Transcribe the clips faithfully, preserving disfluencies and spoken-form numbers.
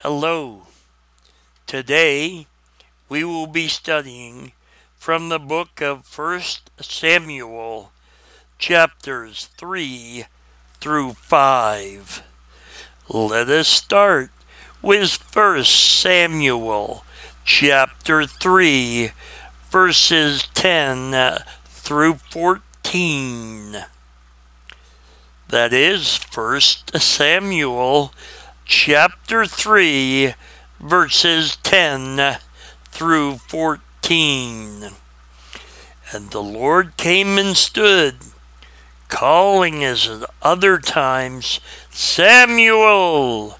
Hello. Today we will be studying from the book of First Samuel, chapters three through five. Let us start with First Samuel, chapter three, verses ten through fourteen. That is First Samuel, chapter three, verses ten through fourteen. And the Lord came and stood, calling as at other times, Samuel,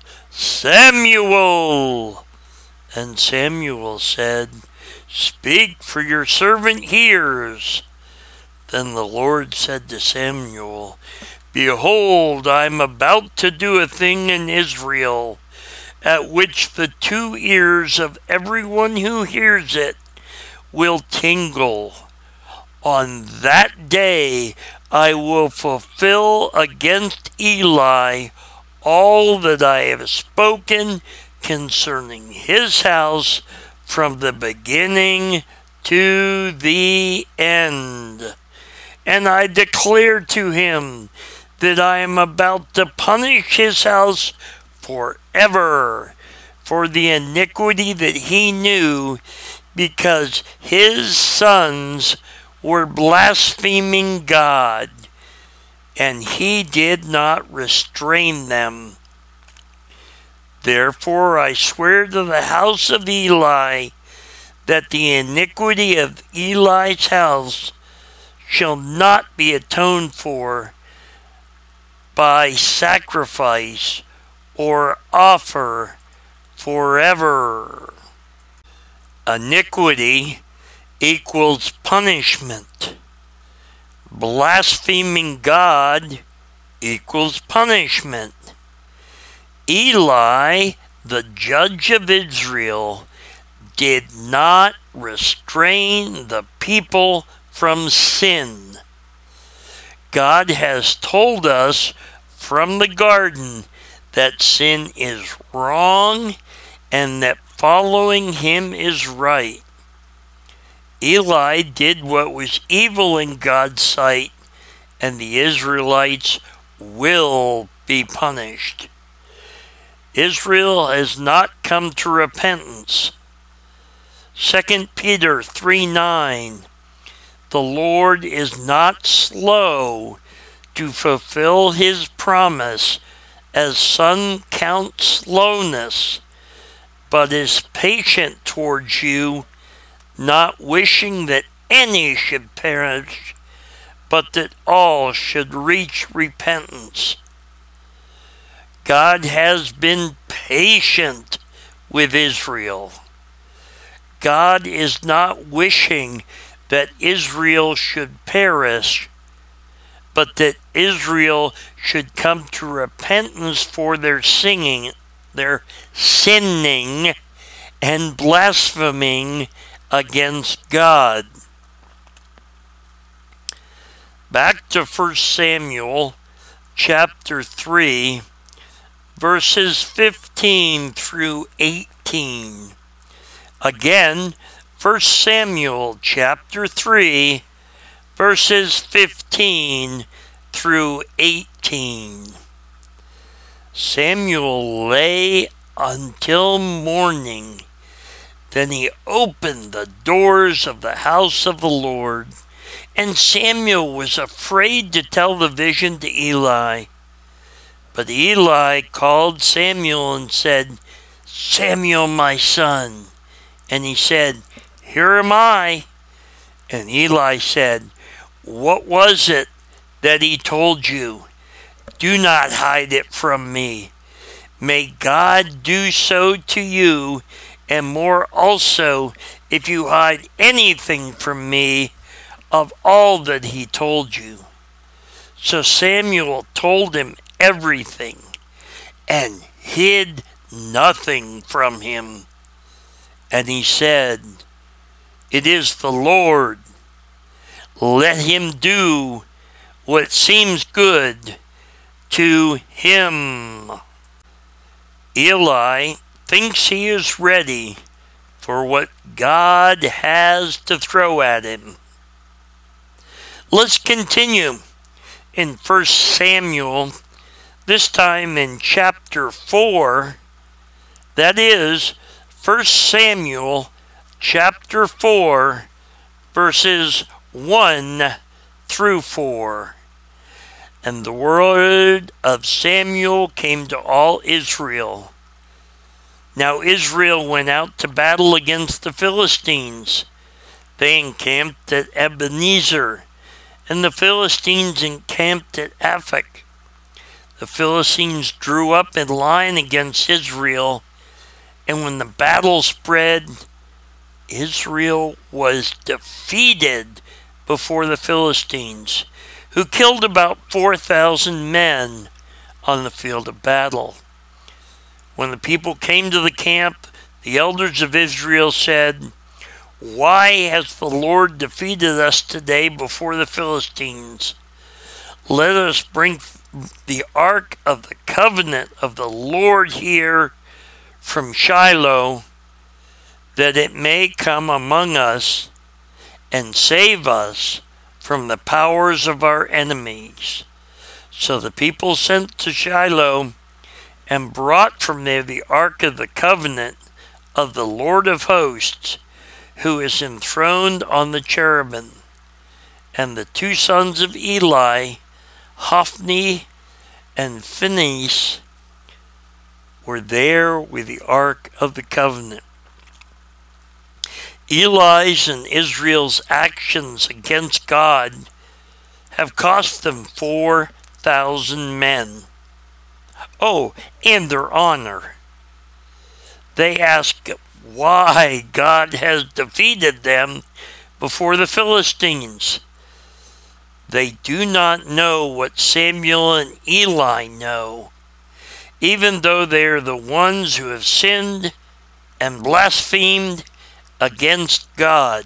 Samuel. And Samuel said, Speak, for your servant hears. Then the Lord said to Samuel, Behold, I am about to do a thing in Israel, at which the two ears of everyone who hears it will tingle. On that day I will fulfill against Eli all that I have spoken concerning his house from the beginning to the end. And I declare to him that I am about to punish his house forever for the iniquity that he knew, because his sons were blaspheming God, and he did not restrain them. Therefore I swear to the house of Eli that the iniquity of Eli's house shall not be atoned for by sacrifice or offer forever. Iniquity equals punishment. Blaspheming God equals punishment. Eli, the judge of Israel, did not restrain the people from sin. God has told us from the garden that sin is wrong and that following him is right. Eli did what was evil in God's sight, and the Israelites will be punished. Israel has not come to repentance. Second Peter three nine. The Lord is not slow to fulfill his promise, as some count slowness, but is patient towards you, not wishing that any should perish, but that all should reach repentance. God has been patient with Israel. God is not wishing that Israel should perish, but that Israel should come to repentance for their singing, their sinning, and blaspheming against God. Back to First Samuel chapter three, verses fifteen through eighteen. Again, First Samuel chapter three, verses fifteen through eighteen. Samuel lay until morning. Then he opened the doors of the house of the Lord, and Samuel was afraid to tell the vision to Eli. But Eli called Samuel and said, Samuel, my son. And he said, Here am I. And Eli said, What was it that he told you? Do not hide it from me. May God do so to you, and more also, if you hide anything from me of all that he told you. So Samuel told him everything, and hid nothing from him. And he said, It is the Lord. Let him do what seems good to him. Eli thinks he is ready for what God has to throw at him. Let's continue in First Samuel, this time in chapter four. That is First Samuel chapter four, verses one through four. And the word of Samuel came to all Israel. Now Israel went out to battle against the Philistines. They encamped at Ebenezer, and the Philistines encamped at Aphek. The Philistines drew up in line against Israel, and when the battle spread, Israel was defeated before the Philistines, who killed about four thousand men on the field of battle. When the people came to the camp, the elders of Israel said, "Why has the Lord defeated us today before the Philistines? Let us bring the ark of the covenant of the Lord here from Shiloh, that it may come among us and save us from the powers of our enemies." So the people sent to Shiloh and brought from there the ark of the covenant of the Lord of hosts, who is enthroned on the cherubim. And the two sons of Eli, Hophni and Phinehas, were there with the ark of the covenant. Eli's and Israel's actions against God have cost them four thousand men. Oh, and their honor. They ask why God has defeated them before the Philistines. They do not know what Samuel and Eli know, even though they are the ones who have sinned and blasphemed against God.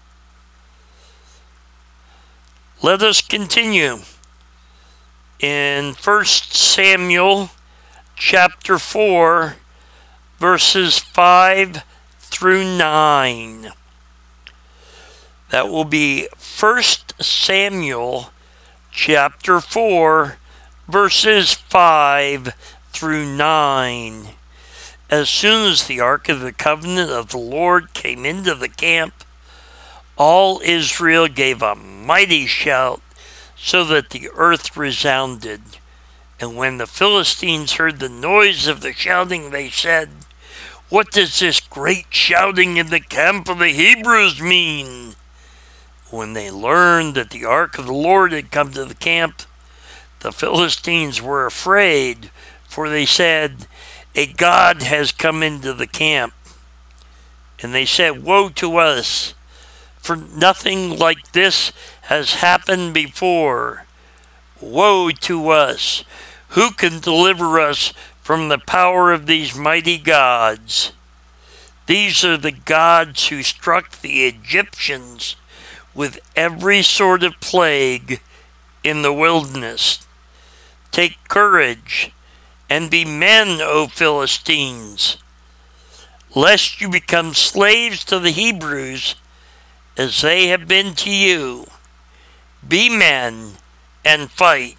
Let us continue in First Samuel chapter four, verses five through nine. That will be First Samuel chapter four, verses five through nine. As soon as the ark of the covenant of the Lord came into the camp, all Israel gave a mighty shout, so that the earth resounded. And when the Philistines heard the noise of the shouting, they said, "What does this great shouting in the camp of the Hebrews mean?" When they learned that the ark of the Lord had come to the camp, the Philistines were afraid, for they said, "A god has come into the camp." And they said, "Woe to us, for nothing like this has happened before. Woe to us! Who can deliver us from the power of these mighty gods? These are the gods who struck the Egyptians with every sort of plague in the wilderness. Take courage and be men, O Philistines, lest you become slaves to the Hebrews as they have been to you. Be men and fight."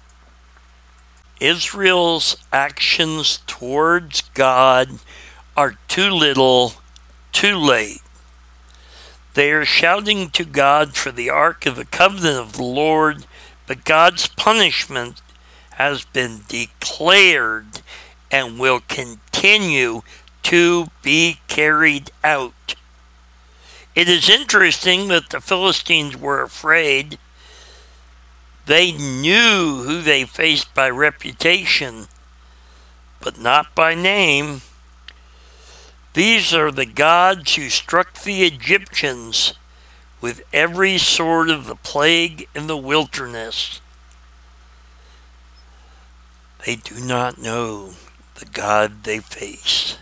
Israel's actions towards God are too little, too late. They are shouting to God for the ark of the covenant of the Lord, but God's punishment has been declared and will continue to be carried out. It is interesting that the Philistines were afraid. They knew who they faced by reputation, but not by name. These are the gods who struck the Egyptians with every sort of the plague in the wilderness. They do not know the God they face.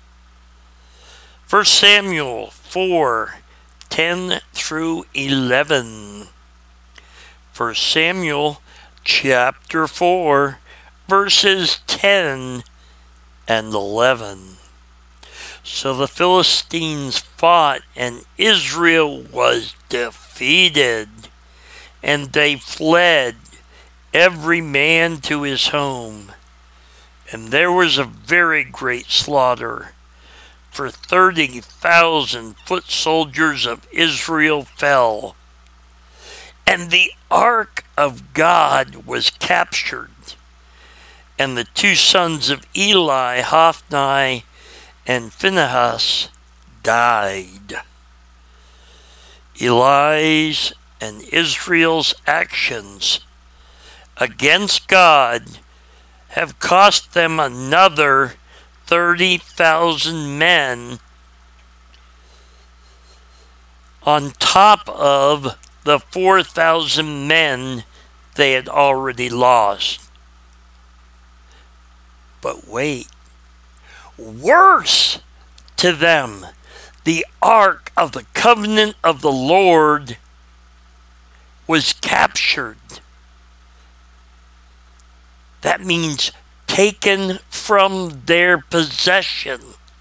First Samuel four, ten through eleven. First Samuel chapter four, verses ten and eleven. So the Philistines fought, and Israel was defeated, and they fled, every man to his home. And there was a very great slaughter, for thirty thousand foot soldiers of Israel fell. And the ark of God was captured, and the two sons of Eli, Hophni and Phinehas, died. Eli's and Israel's actions against God have cost them another thirty thousand men on top of the four thousand men they had already lost. But wait, worse to them, the ark of the covenant of the Lord was captured. That means taken from their possession.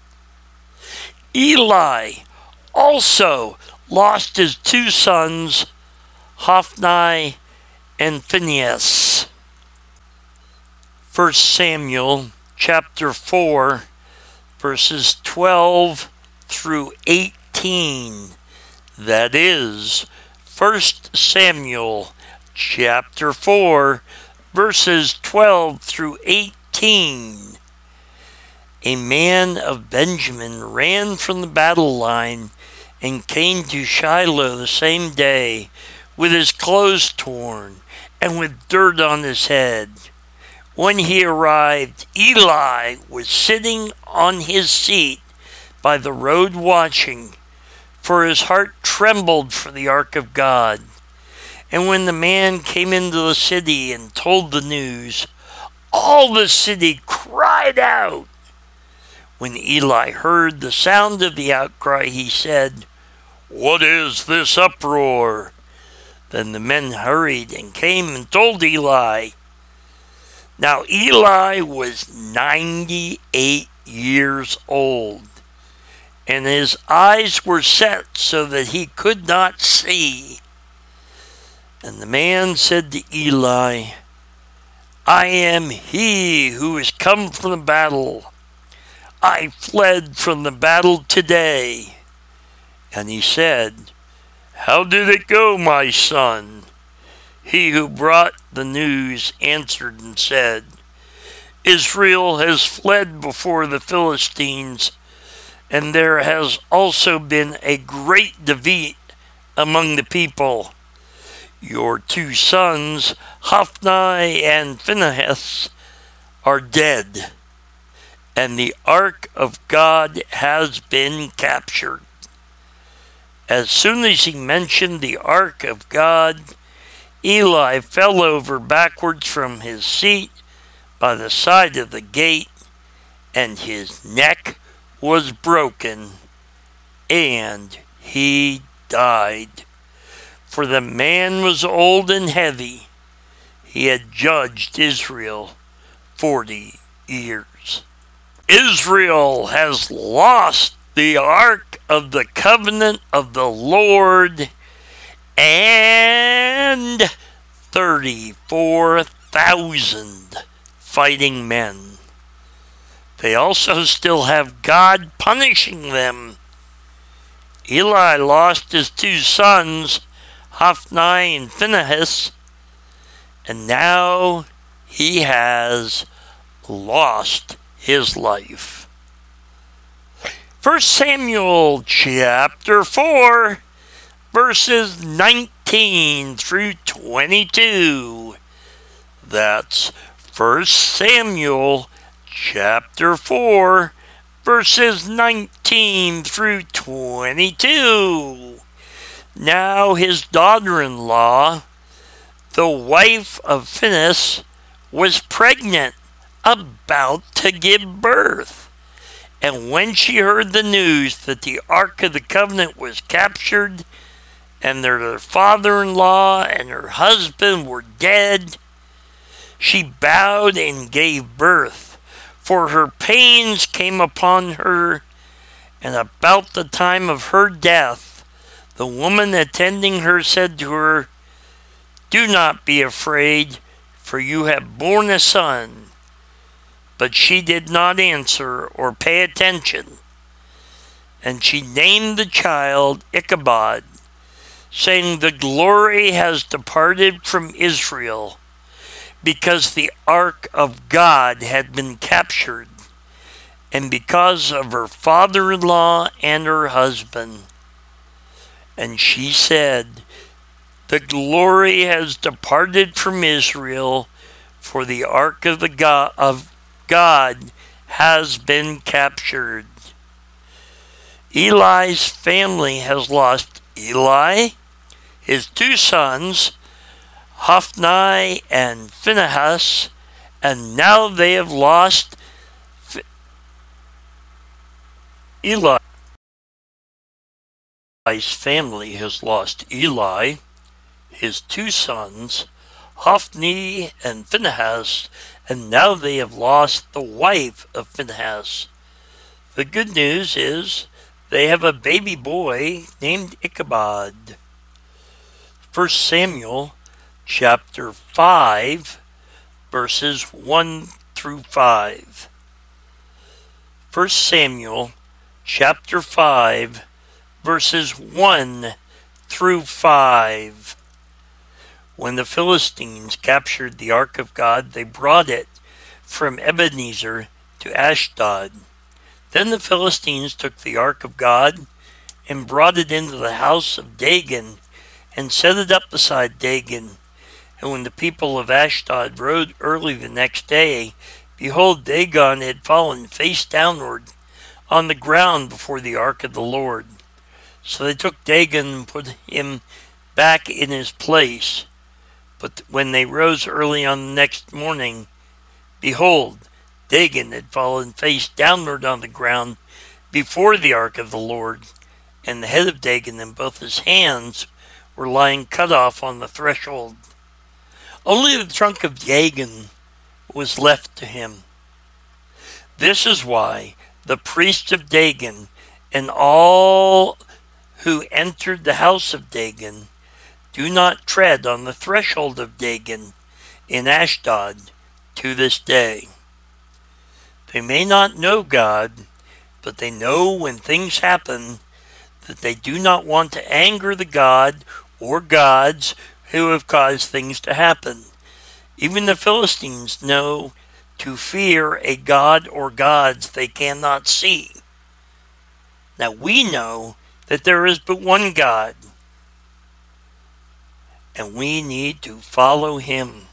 Eli also lost his two sons, Hophni and Phinehas. First Samuel chapter four, verses twelve through eighteen. That is, First Samuel chapter four, verses twelve through eighteen. A man of Benjamin ran from the battle line and came to Shiloh the same day with his clothes torn and with dirt on his head. When he arrived, Eli was sitting on his seat by the road watching, for his heart trembled for the ark of God. And when the man came into the city and told the news, all the city cried out. When Eli heard the sound of the outcry, he said, "What is this uproar?" Then the men hurried and came and told Eli. Now Eli was ninety-eight years old, and his eyes were set so that he could not see. And the man said to Eli, "I am he who is come from the battle. I fled from the battle today." And he said, "How did it go, my son?" He who brought the news answered and said, "Israel has fled before the Philistines, and there has also been a great defeat among the people. Your two sons, Hophni and Phinehas, are dead, and the ark of God has been captured." As soon as he mentioned the ark of God, Eli fell over backwards from his seat by the side of the gate, and his neck was broken, and he died. For the man was old and heavy. He had judged Israel forty years. Israel has lost the ark of the covenant of the Lord and thirty-four thousand fighting men. They also still have God punishing them. Eli lost his two sons, Hophni and Phinehas, and now he has lost his life. First Samuel chapter four, verses nineteen through twenty-two. That's First Samuel chapter four, verses nineteen through twenty-two. Now his daughter-in-law, the wife of Phinehas, was pregnant, about to give birth. And when she heard the news that the Ark of the Covenant was captured, and that her father-in-law and her husband were dead, she bowed and gave birth, for her pains came upon her, And about the time of her death, the woman attending her said to her, "Do not be afraid, for you have borne a son." But she did not answer or pay attention. And she named the child Ichabod, saying, "The glory has departed from Israel, because the ark of God had been captured, and because of her father-in-law and her husband." And she said, "The glory has departed from Israel, for the ark of the God of God has been captured." Eli's family has lost Eli, his two sons, Hophni and Phinehas, and now they have lost Eli. Eli's family has lost Eli, his two sons, Hophni and Phinehas, and now they have lost the wife of Phinehas. The good news is they have a baby boy named Ichabod. First Samuel chapter five, verses one through five. First Samuel chapter five, verses one through five. When the Philistines captured the ark of God, they brought it from Ebenezer to Ashdod. Then the Philistines took the ark of God and brought it into the house of Dagon and set it up beside Dagon. And when the people of Ashdod rode early the next day, behold, Dagon had fallen face downward on the ground before the ark of the Lord. So they took Dagon and put him back in his place. But when they rose early on the next morning, behold, Dagon had fallen face downward on the ground before the ark of the Lord, and the head of Dagon and both his hands were lying cut off on the threshold. Only the trunk of Dagon was left to him. This is why the priests of Dagon and all who entered the house of Dagon do not tread on the threshold of Dagon in Ashdod to this day. They may not know God, but they know when things happen that they do not want to anger the God or gods who have caused things to happen. Even the Philistines know to fear a god or gods they cannot see. Now we know that there is but one God, and we need to follow him.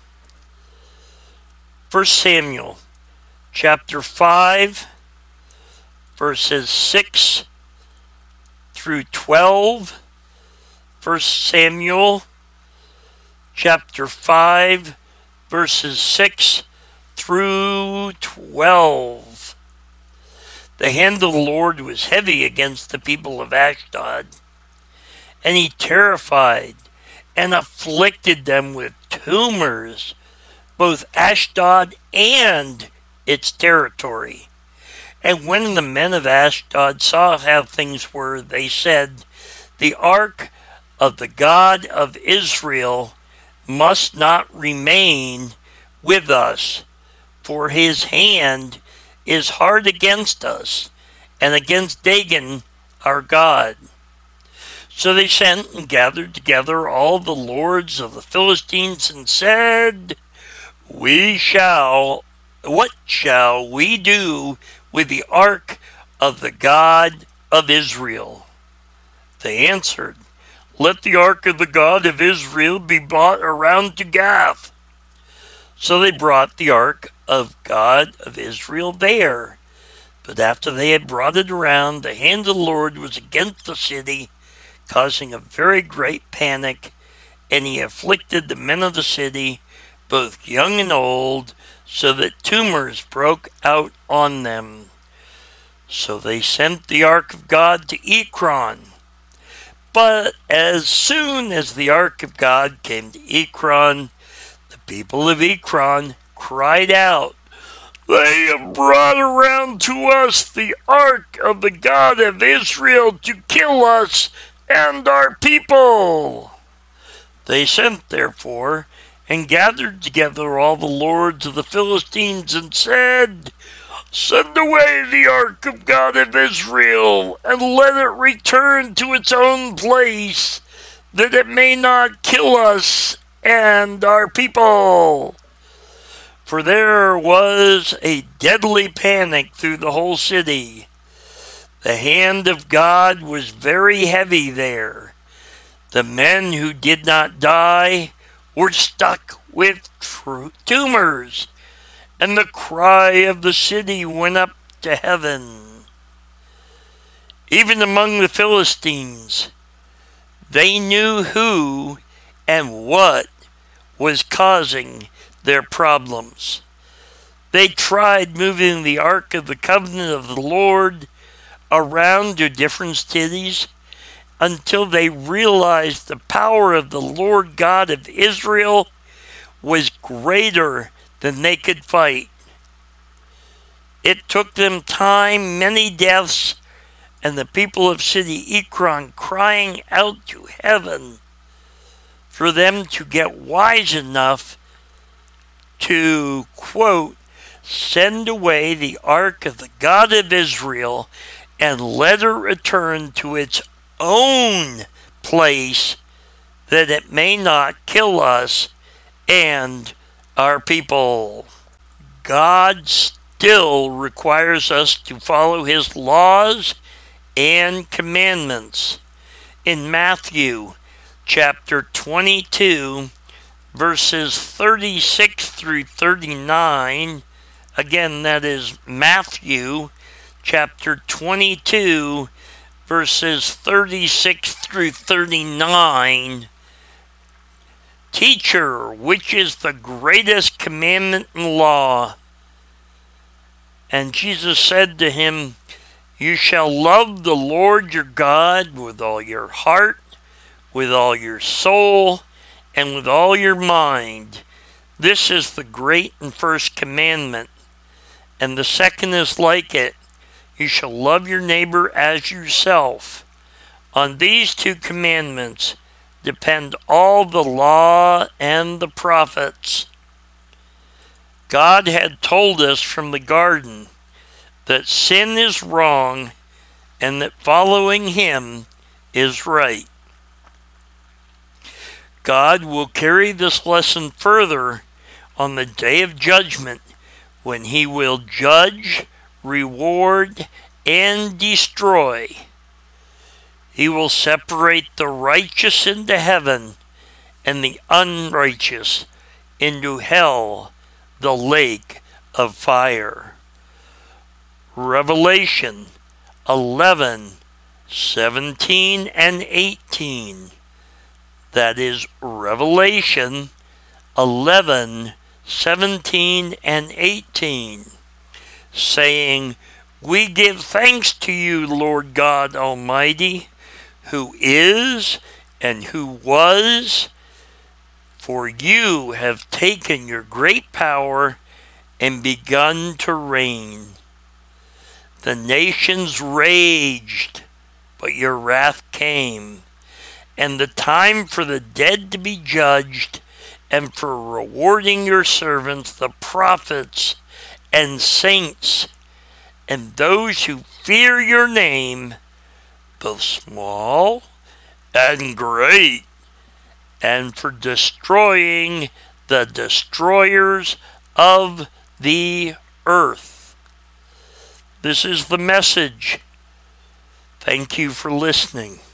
First Samuel chapter five, verses six through twelve. First Samuel chapter five, verses six through twelve. The hand of the Lord was heavy against the people of Ashdod, and he terrified and afflicted them with tumors, both Ashdod and its territory. And when the men of Ashdod saw how things were, they said, "The ark of the God of Israel must not remain with us, for his hand is hard against us and against Dagon our God." So they sent and gathered together all the lords of the Philistines and said, "We shall, what shall we do with the ark of the God of Israel?" They answered, "Let the ark of the God of Israel be brought around to Gath." So they brought the ark of God of Israel there. But after they had brought it around, the hand of the Lord was against the city, causing a very great panic, and he afflicted the men of the city, both young and old, so that tumors broke out on them. So they sent the ark of God to Ekron. But as soon as the ark of God came to Ekron, the people of Ekron cried out, They have brought around to us the ark of the God of Israel to kill us and our people. They sent, therefore, and gathered together all the lords of the Philistines and said, Send away the ark of God of Israel, and let it return to its own place, that it may not kill us and our people. For there was a deadly panic through the whole city. The hand of God was very heavy there. The men who did not die were stuck with tumors, and the cry of the city went up to heaven. Even among the Philistines, they knew who and what was causing their problems. They tried moving the Ark of the Covenant of the Lord around to different cities until they realized the power of the Lord God of Israel was greater than they could fight. It took them time, many deaths, and the people of city Ekron crying out to heaven for them to get wise enough to, quote, send away the ark of the God of Israel and let it return to its own place, that it may not kill us and our people. God still requires us to follow his laws and commandments. In Matthew chapter twenty-two, verses thirty-six through thirty-nine, again, that is Matthew chapter twenty-two, verses thirty-six through thirty-nine, Teacher, which is the greatest commandment in law? And Jesus said to him, You shall love the Lord your God with all your heart, with all your soul, and with all your mind. This is the great and first commandment. And the second is like it. You shall love your neighbor as yourself. On these two commandments depend all the law and the prophets. God had told us from the garden that sin is wrong and that following him is right. God will carry this lesson further on the day of judgment, when he will judge, reward, and destroy. He will separate the righteous into heaven and the unrighteous into hell, the lake of fire. Revelation eleven, seventeen, and eighteen. That is Revelation eleven, seventeen, and eighteen, saying, We give thanks to you, Lord God Almighty, who is and who was, for you have taken your great power and begun to reign. The nations raged, but your wrath came, and the time for the dead to be judged, and for rewarding your servants, the prophets and saints, and those who fear your name, both small and great, and for destroying the destroyers of the earth. This is the message. Thank you for listening.